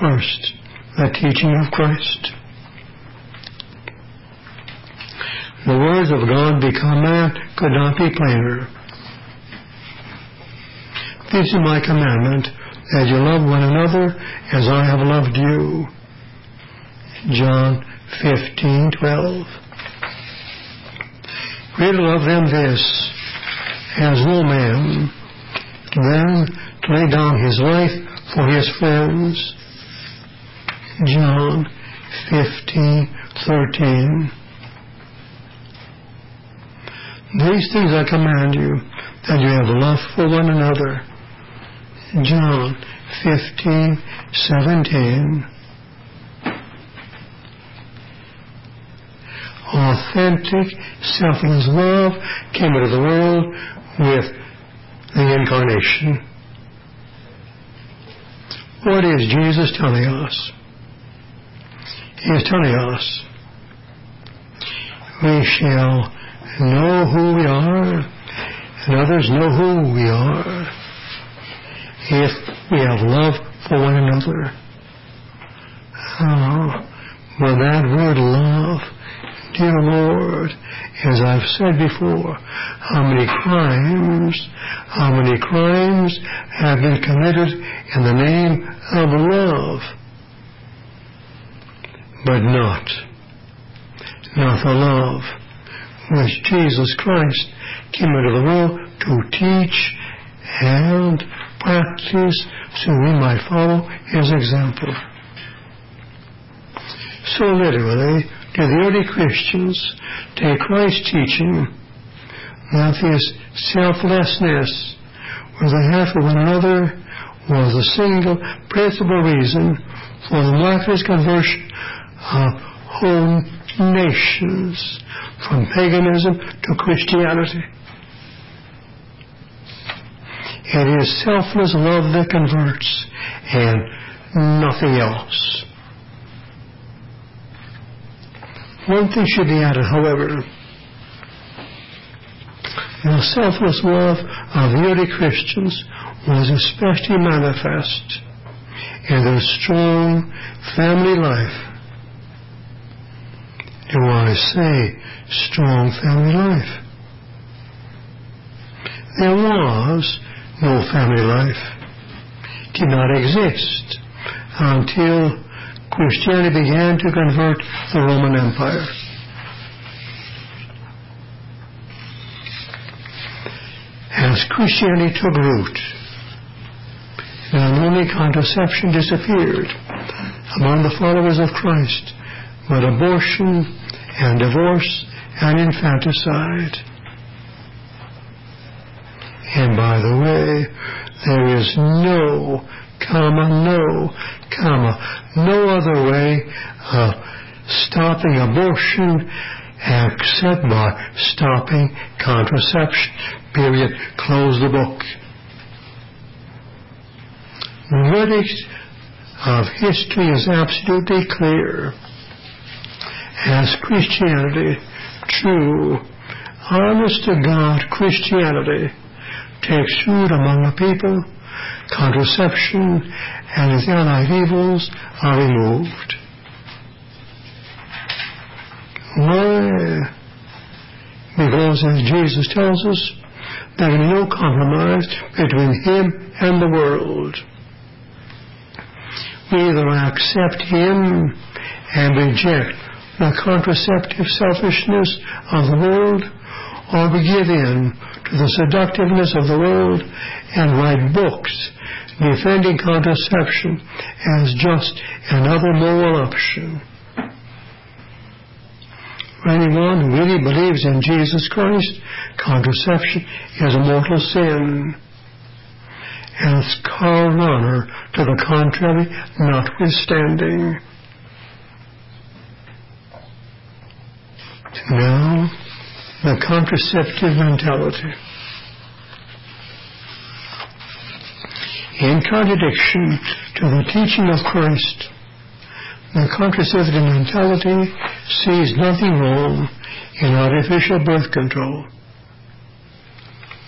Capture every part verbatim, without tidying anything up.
First, the teaching of Christ. The words of God become man could not be plainer. This is my commandment, that you love one another as I have loved you. John fifteen twelve. Greater love than this has no man than to lay down his life for his friends. John fifteen thirteen. These things I command you, that you have love for one another. John fifteen seventeen. Authentic, selfless love came into the world with the Incarnation. What is Jesus telling us? He is telling us we shall know who we are, and others know who we are, if we have love for one another. Oh, well, that word love, dear Lord, as I've said before, how many crimes, how many crimes have been committed in the name of love, but not, not the love which Jesus Christ came into the world to teach and practice, so we might follow his example. So literally, did the early Christians take Christ's teaching that this selflessness, where they have for one another, was the single principal reason for the miraculous conversion of whole nations from paganism to Christianity. It is selfless love that converts, and nothing else. One thing should be added, however. The selfless love of the early Christians was especially manifest in their strong family life. Do I say strong family life? There was no family life. It did not exist until Christianity began to convert the Roman Empire. As Christianity took root, not only contraception disappeared among the followers of Christ, but abortion and divorce and infanticide. And by the way, there is no, comma, no, comma, no other way of stopping abortion except by stopping contraception. Period. Close the book. The verdict of history is absolutely clear. As Christianity, true, honest to God Christianity, takes root among the people, contraception and its allied evils are removed. Why? Because, as Jesus tells us, there can be no compromise between him and the world. We either accept him and reject the contraceptive selfishness of the world, or we give in to the seductiveness of the world and write books defending contraception as just another moral option. For anyone who really believes in Jesus Christ, contraception is a mortal sin, and its carved honor to the contrary notwithstanding. Now, the contraceptive mentality. In contradiction to the teaching of Christ, the contraceptive mentality sees nothing wrong in artificial birth control.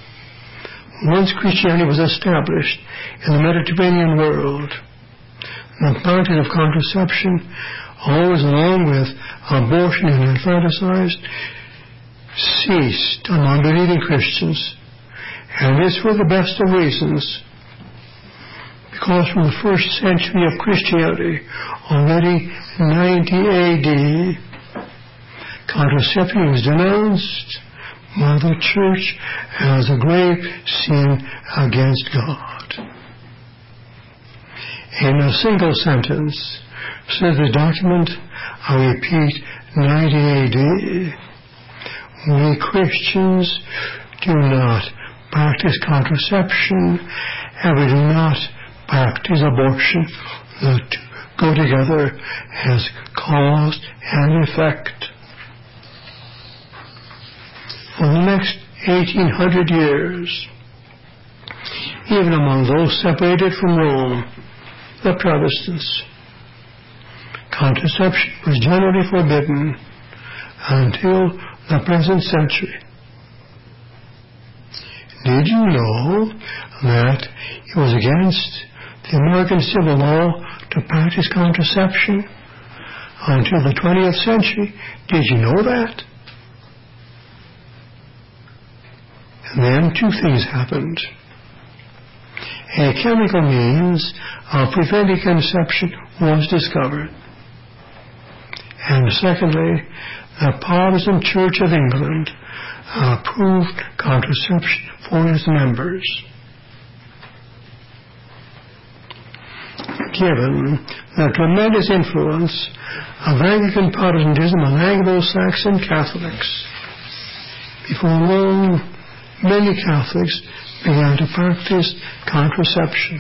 Once Christianity was established in the Mediterranean world, The practice of contraception, always along with abortion and infanticide, ceased among believing Christians, and this for the best of reasons. Because from the first century of Christianity, already ninety A D, contraception was denounced by the church as a grave sin against God. In a single sentence, says the document, I repeat, ninety A D, we Christians do not practice contraception, and we do not practice abortion. The two go together as cause and effect. For the next eighteen hundred years, even among those separated from Rome, the Protestants, contraception was generally forbidden until the present century. Did you know that it was against the American civil law to practice contraception until the twentieth century? Did you know that? And then two things happened. A chemical means of preventing conception was discovered. And secondly, the Protestant Church of England approved contraception for its members. Given the tremendous influence of Anglican Protestantism on Anglo-Saxon Catholics, before long, many Catholics began to practice contraception.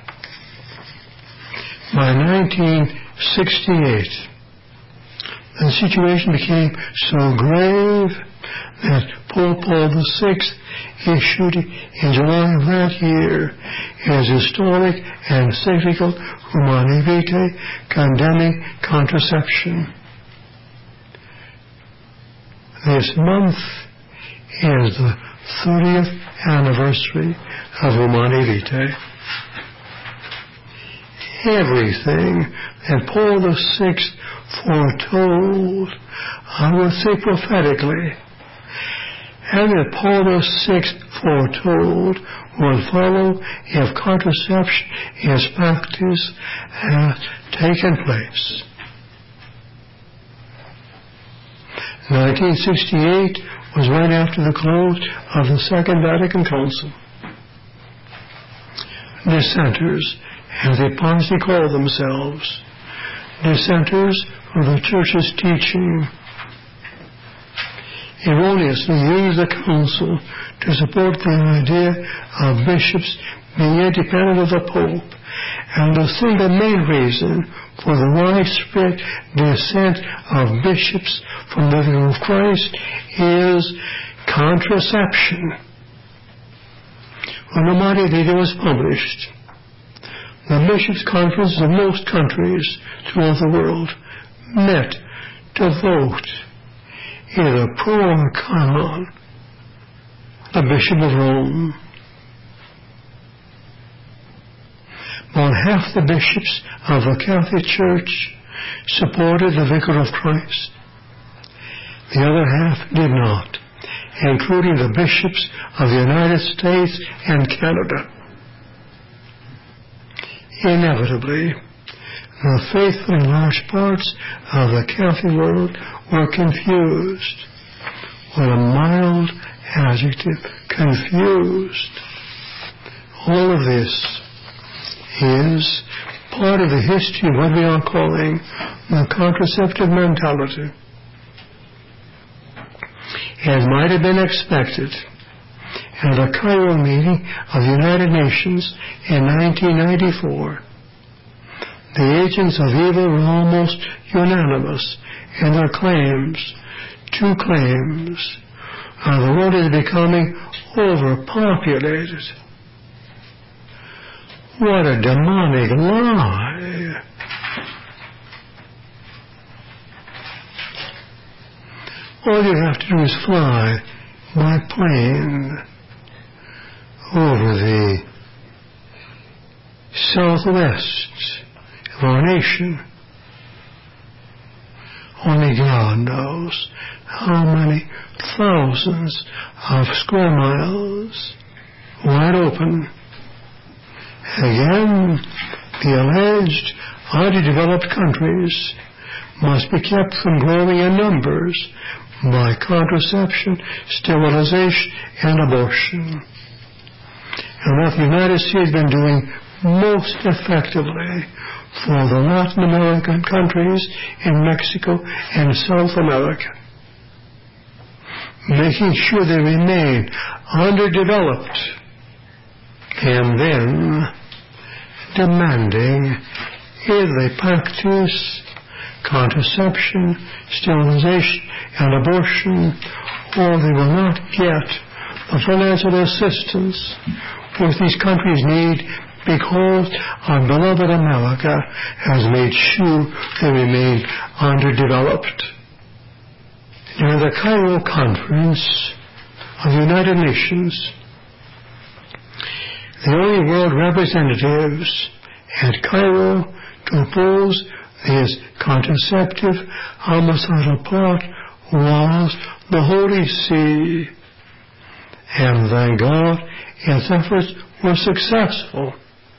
By nineteen sixty-eight, the situation became so grave that Pope Paul the Sixth issued in July of that year his historic encyclical Humanae Vitae condemning contraception. This month is the thirtieth anniversary of Humanae Vitae. Everything that Paul the Sixth foretold, I would say prophetically, and that Paul the Sixth foretold will follow if contraception is practiced has taken place. nineteen sixty-eight was right after the close of the Second Vatican Council. Dissenters, as they pompously call themselves, dissenters from the Church's teaching, erroneously used the council to support the idea of bishops being independent of the Pope, and the single main reason for the widespread dissent of bishops from the view of Christ is contraception. When Humanae Vitae was published, the bishops' conferences of most countries throughout the world met to vote either pro or con the Bishop of Rome. About half the bishops of the Catholic Church supported the Vicar of Christ. The other half did not, including the bishops of the United States and Canada. Inevitably, the faithful in large parts of the Catholic world were confused. What a mild adjective, confused. All of this is part of the history of what we are calling the contraceptive mentality. As might have been expected, at the Cairo meeting of the United Nations in nineteen ninety-four, the agents of evil were almost unanimous in their claims, two claims. Uh, the world is becoming overpopulated. What a demonic lie. All you have to do is fly by plane over the southwest of our nation. Only God knows how many thousands of square miles wide open. Again, the alleged underdeveloped countries must be kept from growing in numbers by contraception, sterilization, and abortion. And what the United States has been doing most effectively for the Latin American countries in Mexico and South America, making sure they remain underdeveloped, and then demanding either they practice contraception, sterilization, and abortion, or they will not get the financial assistance which these countries need, because our beloved America has made sure they remain underdeveloped. During the Cairo Conference of the United Nations, the only world representatives at Cairo to oppose this contraceptive homicidal plot was the Holy See. And thank God its efforts were successful.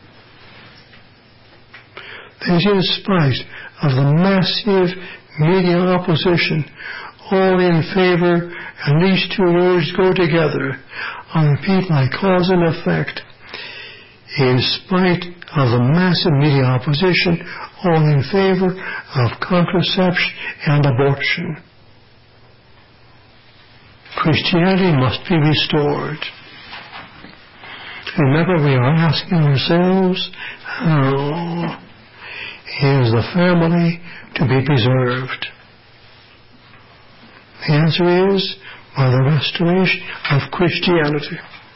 This in spite of the massive media opposition, all in favor, and these two words go together. I repeat, like cause and effect. In spite of the massive media opposition, all in favor of contraception and abortion. Christianity must be restored. Remember, we are asking ourselves, how is the family to be preserved? The answer is by the restoration of Christianity.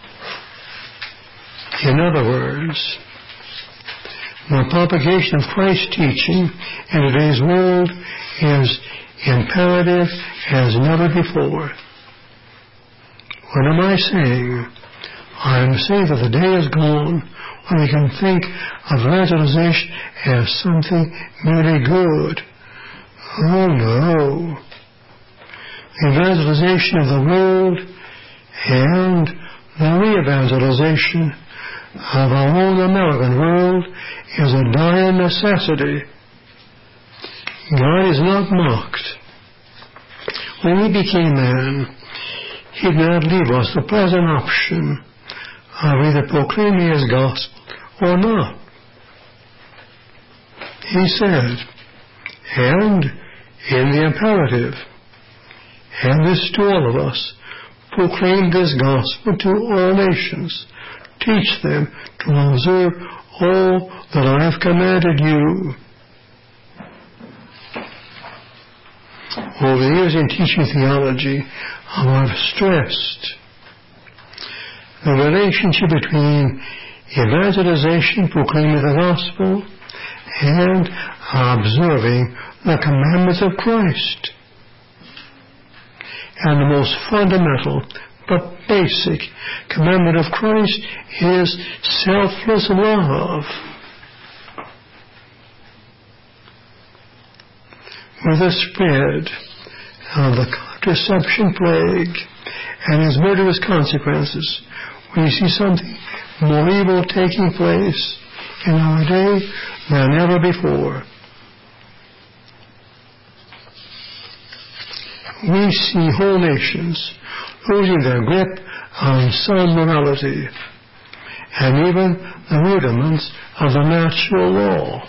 In other words, the propagation of Christ's teaching in today's world is imperative as never before. What am I saying? I am saying that the day is gone when we can think of evangelization as something merely good. Oh no. The evangelization of the world and the re-evangelization of our own American world is a dire necessity. God is not mocked. When He became man, He did not leave us the present option of either proclaiming His gospel or not. He said, and in the imperative, and this to all of us, proclaim this gospel to all nations. Teach them to observe all that I have commanded you. Over the years in teaching theology, I have stressed the relationship between evangelization, proclaiming the gospel, and observing the commandments of Christ. And the most fundamental but basic commandment of Christ is selfless love. With the spread of the contraception plague and its murderous consequences, we see something more evil taking place in our day than ever before. We see whole nations losing their grip on sound morality and even the rudiments of the natural law.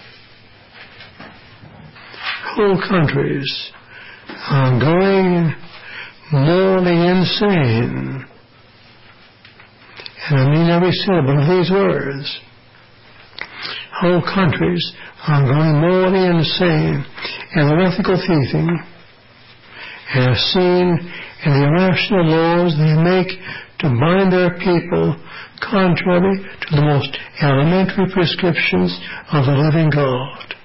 Whole countries are going morally insane. And I mean every syllable of these words. Whole countries are going morally insane in their ethical thinking, as seen in the irrational laws they make to bind their people contrary to the most elementary prescriptions of the living God.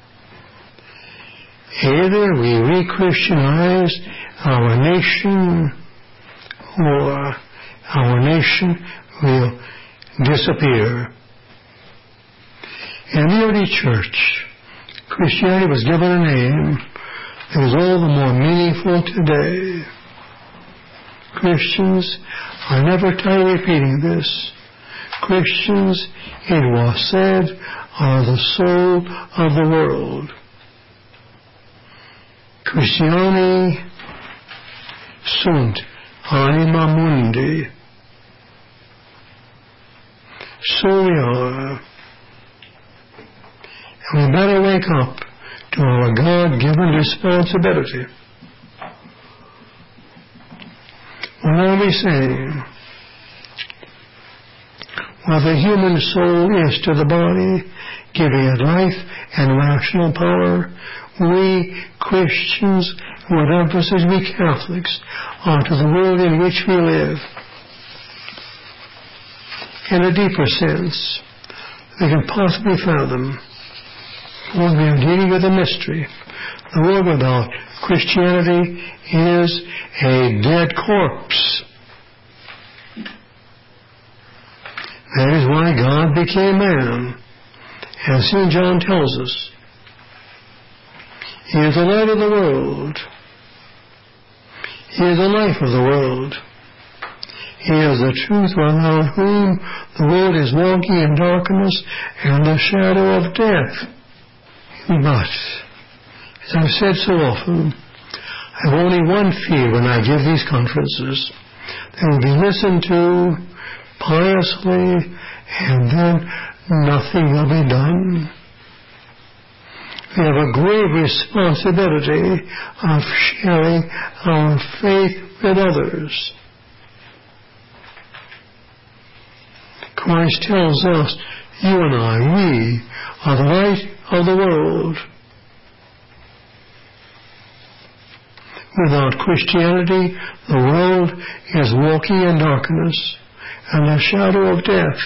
Either we re-Christianize our nation, or our nation will disappear. In the early church, Christianity was given a name that is all the more meaningful today. Christians, I never tire repeating this, Christians, it was said, are the soul of the world. Christiani sunt anima mundi. So we are. And we better wake up to our God-given responsibility. What are we saying? What the human soul is to the body, giving it life and rational power, we Christians, with emphasis we Catholics, are to the world in which we live. In a deeper sense, we can possibly fathom, when we are dealing with a mystery, the world without Christianity is a dead corpse. That is why God became man, as Saint John tells us. He is the light of the world. He is the life of the world. He is the truth without whom the world is walking in darkness and the shadow of death. But, as I've said so often, I have only one fear when I give these conferences. They will be listened to piously, and then nothing will be done. We have a grave responsibility of sharing our faith with others. Christ tells us, you and I, we are the light of the world. Without Christianity, the world is walking in darkness and the shadow of death.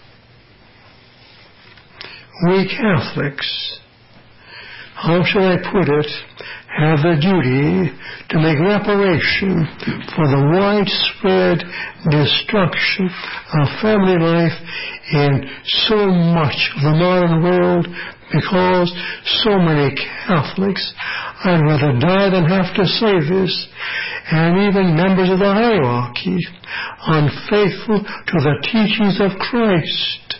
We Catholics, how shall I put it, have the duty to make reparation for the widespread destruction of family life in so much of the modern world, because so many Catholics, I'd rather die than have to say this, and even members of the hierarchy, unfaithful to the teachings of Christ.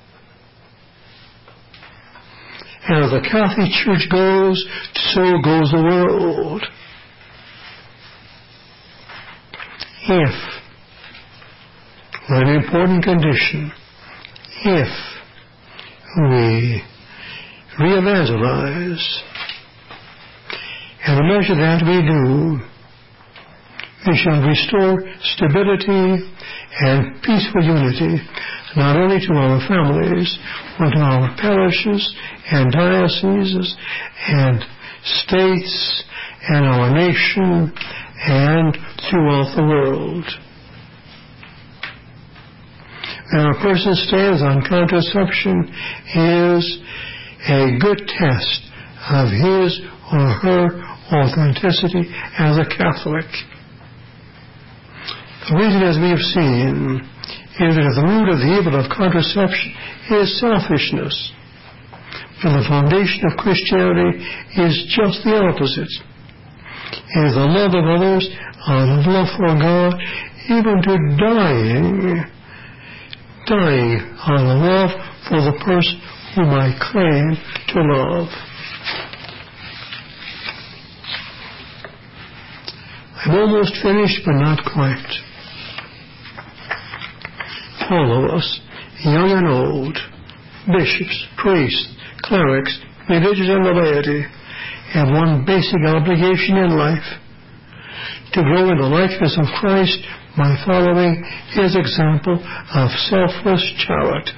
And as the Catholic Church goes, so goes the world. If, an important condition, if we re-evangelize, and the measure that we do, we shall restore stability and peaceful unity, not only to our families, but to our parishes and dioceses and states and our nation and throughout the world. When a person stands on contraception is a good test of his or her authenticity as a Catholic. The reason, as we have seen, is that the root of the evil of contraception is selfishness. And the foundation of Christianity is just the opposite. It is the love of others, and the love for God, even to dying, dying on the love for the person whom I claim to love. I'm almost finished, but not quite. All of us, young and old, bishops, priests, clerics, religious and the laity, have one basic obligation in life: to grow in the likeness of Christ by following his example of selfless charity.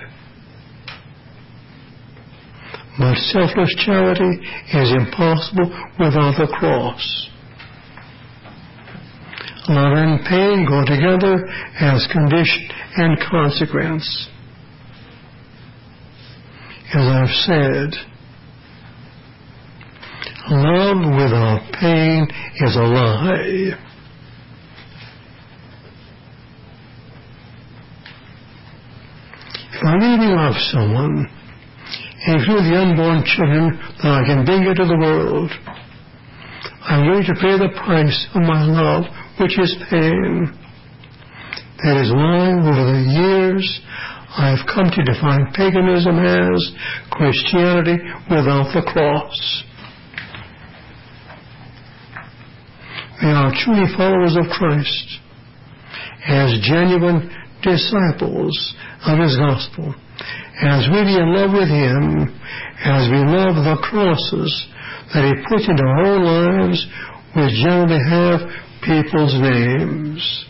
But selfless charity is impossible without the cross. Love and pain go together as condition and consequence. As I've said, love without pain is a lie. If I really love someone, include the unborn children that I can bring into the world. I'm willing to pay the price of my love, which is pain. That is why, over the years, I have come to define paganism as Christianity without the cross. We are truly followers of Christ, as genuine disciples of His gospel, as really in love with Him, as we love the crosses that He put into our lives, which generally have people's names.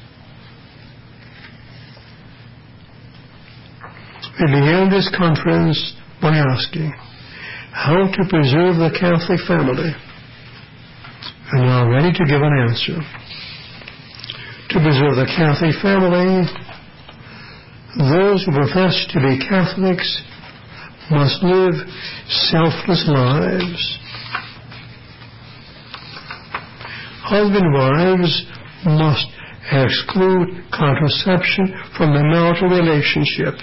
We began this conference by asking how to preserve the Catholic family, and we are ready to give an answer. To preserve the Catholic family, those who profess to be Catholics must live selfless lives. Husband-wives must exclude contraception from the marital relationship.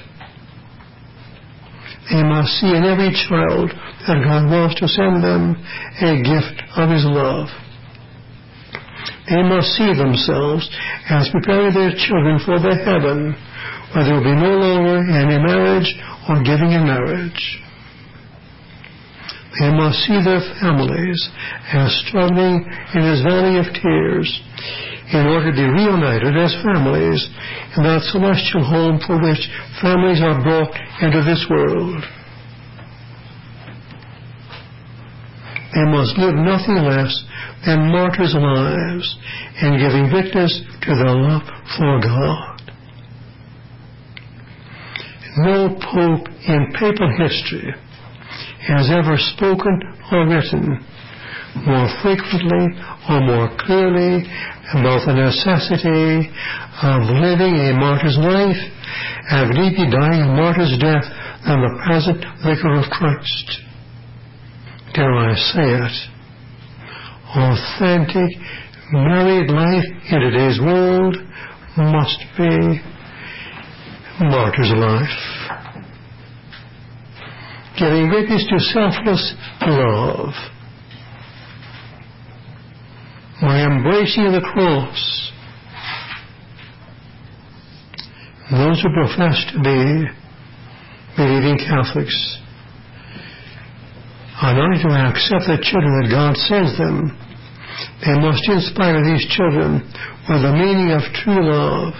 They must see in every child that God wants to send them a gift of His love. They must see themselves as preparing their children for the heaven, where there will be no longer any marriage or giving in marriage. They must see their families as struggling in this valley of tears in order to be reunited as families in that celestial home for which families are brought into this world. They must live nothing less than martyrs' lives in giving witness to their love for God. No pope in papal history has ever spoken or written more frequently or more clearly about the necessity of living a martyr's life and deeply dying a martyr's death than the present Vicar of Christ. Dare I say it? Authentic married life in today's world must be martyr's life. Giving witness to selfless love. My embracing of the cross. Those who profess to be believing Catholics are not only to accept the children that God sends them, they must inspire these children with the meaning of true love.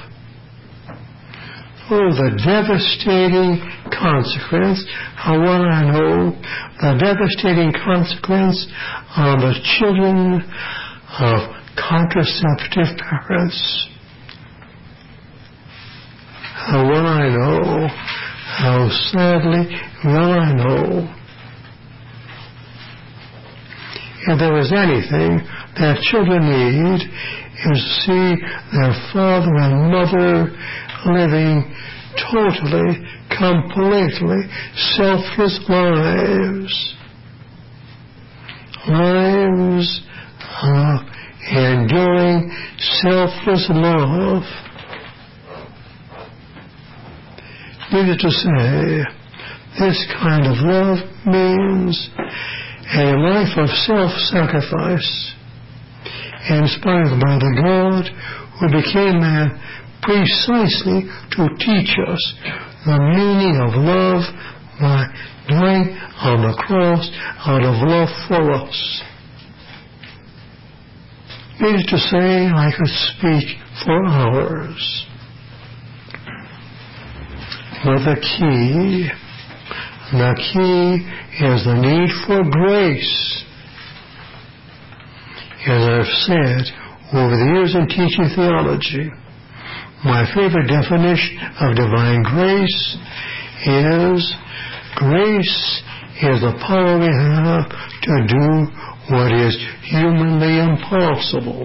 Oh, the devastating consequence, how well I know, the devastating consequence on the children of contraceptive parents. How well I know, how sadly well I know. If there is anything that children need, is to see their father and mother living totally, completely selfless lives. Lives of enduring selfless love. Needless to say, this kind of love means a life of self-sacrifice inspired by the God who became man precisely to teach us the meaning of love by dying on the cross out of love for us. Needless to say, I could speak for hours. But the key, the key is the need for grace. As I've said, over the years in teaching theology, my favorite definition of divine grace is grace is the power we have to do what is humanly impossible.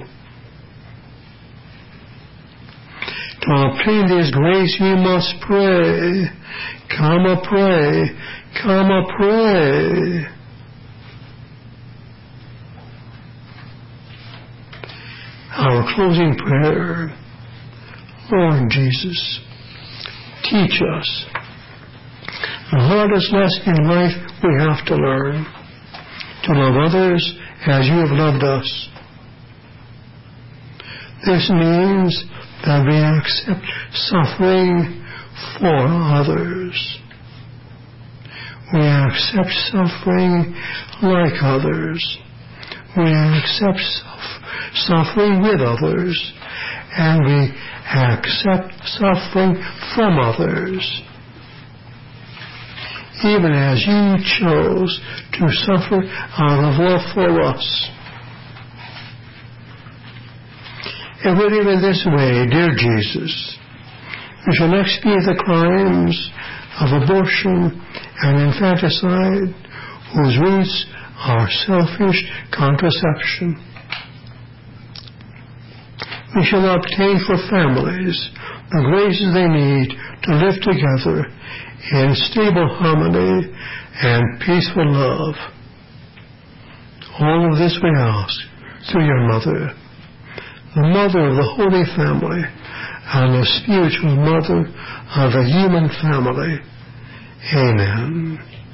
To obtain this grace, we must pray. Come a pray. Come a pray. Our closing prayer. Lord Jesus, teach us The hardest lesson in life we have to learn: to love others as you have loved us. This means that we accept suffering for others. We accept suffering like others. We accept suffering with others. And we accept suffering from others. Even as you chose to suffer out of love for us. If we live in this way, dear Jesus, we shall expiate the crimes of abortion and infanticide, whose roots are selfish contraception. We shall obtain for families the graces they need to live together in stable harmony and peaceful love. All of this we ask through your mother, the mother of the Holy Family and the spiritual mother of the human family. Amen.